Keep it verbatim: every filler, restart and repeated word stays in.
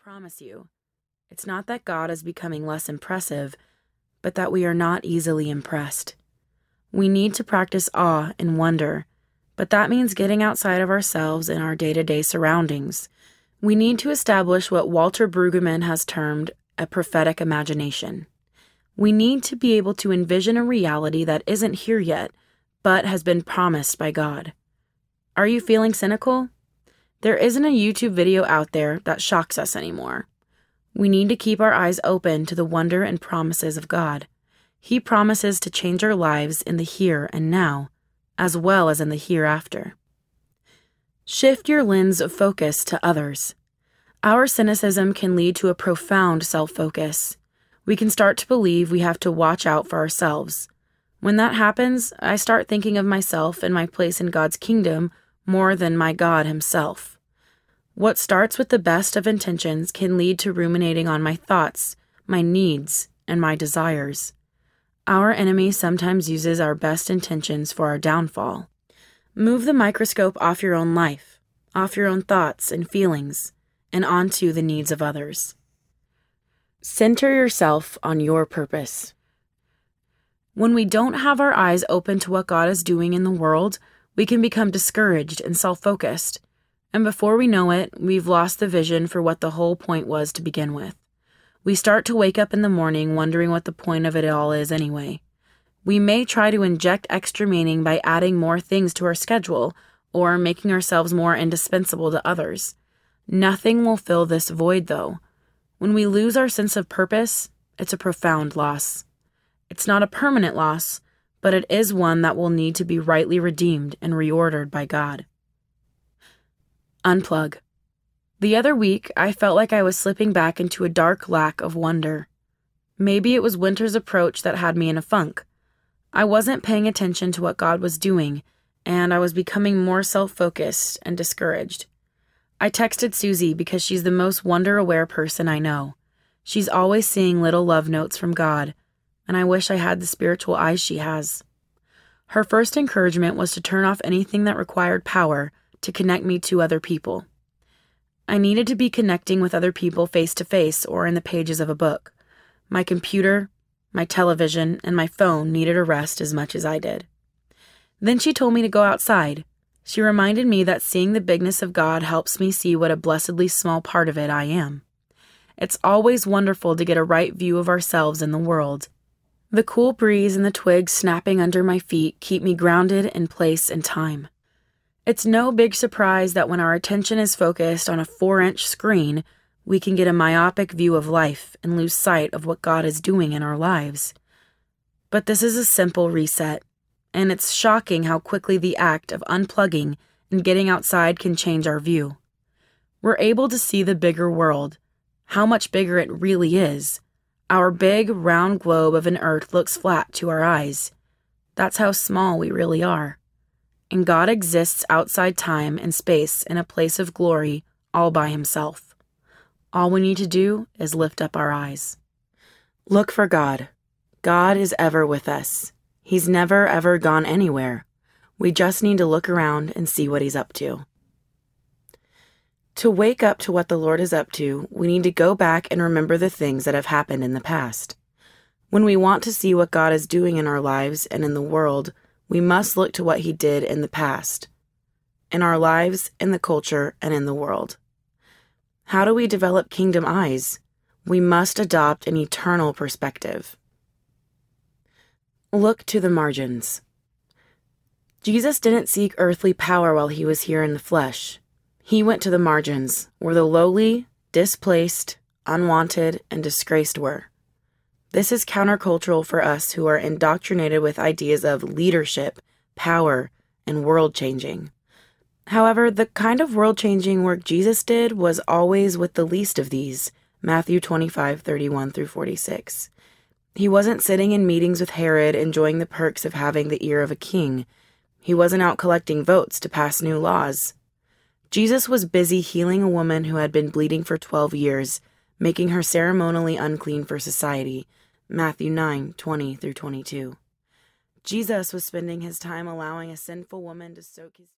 promise you, it's not that God is becoming less impressive, but that we are not easily impressed. We need to practice awe and wonder, but that means getting outside of ourselves and our day-to-day surroundings. We need to establish what Walter Brueggemann has termed a prophetic imagination. We need to be able to envision a reality that isn't here yet, but has been promised by God. Are you feeling cynical? There isn't a YouTube video out there that shocks us anymore. We need to keep our eyes open to the wonder and promises of God. He promises to change our lives in the here and now, as well as in the hereafter. Shift your lens of focus to others. Our cynicism can lead to a profound self-focus. We can start to believe we have to watch out for ourselves. When that happens, I start thinking of myself and my place in God's kingdom more than my God himself. What starts with the best of intentions can lead to ruminating on my thoughts, my needs, and my desires. Our enemy sometimes uses our best intentions for our downfall. Move the microscope off your own life, off your own thoughts and feelings, and onto the needs of others. Center yourself on your purpose. When we don't have our eyes open to what God is doing in the world, we can become discouraged and self-focused. And before we know it, we've lost the vision for what the whole point was to begin with. We start to wake up in the morning wondering what the point of it all is anyway. We may try to inject extra meaning by adding more things to our schedule or making ourselves more indispensable to others. Nothing will fill this void, though. When we lose our sense of purpose, it's a profound loss. It's not a permanent loss, but it is one that will need to be rightly redeemed and reordered by God. Unplug. The other week, I felt like I was slipping back into a dark lack of wonder. Maybe it was winter's approach that had me in a funk. I wasn't paying attention to what God was doing, and I was becoming more self-focused and discouraged. I texted Susie because she's the most wonder-aware person I know. She's always seeing little love notes from God, and I wish I had the spiritual eyes she has. Her first encouragement was to turn off anything that required power to connect me to other people. I needed to be connecting with other people face-to-face or in the pages of a book. My computer, my television, and my phone needed a rest as much as I did. Then she told me to go outside. She reminded me that seeing the bigness of God helps me see what a blessedly small part of it I am. It's always wonderful to get a right view of ourselves in the world. The cool breeze and the twigs snapping under my feet keep me grounded in place and time. It's no big surprise that when our attention is focused on a four-inch screen, we can get a myopic view of life and lose sight of what God is doing in our lives. But this is a simple reset, and it's shocking how quickly the act of unplugging and getting outside can change our view. We're able to see the bigger world, how much bigger it really is. Our big, round globe of an earth looks flat to our eyes. That's how small we really are. And God exists outside time and space in a place of glory all by himself. All we need to do is lift up our eyes. Look for God. God is ever with us. He's never, ever gone anywhere. We just need to look around and see what he's up to. To wake up to what the Lord is up to, we need to go back and remember the things that have happened in the past. When we want to see what God is doing in our lives and in the world, we must look to what he did in the past, in our lives, in the culture, and in the world. How do we develop kingdom eyes? We must adopt an eternal perspective. Look to the margins. Jesus didn't seek earthly power while he was here in the flesh. He went to the margins, where the lowly, displaced, unwanted, and disgraced were. This is countercultural for us who are indoctrinated with ideas of leadership, power, and world-changing. However, the kind of world-changing work Jesus did was always with the least of these, Matthew twenty-five, thirty-one through forty-six. He wasn't sitting in meetings with Herod enjoying the perks of having the ear of a king. He wasn't out collecting votes to pass new laws. Jesus was busy healing a woman who had been bleeding for twelve years, making her ceremonially unclean for society, Matthew nine, twenty through twenty-two. Jesus was spending his time allowing a sinful woman to soak his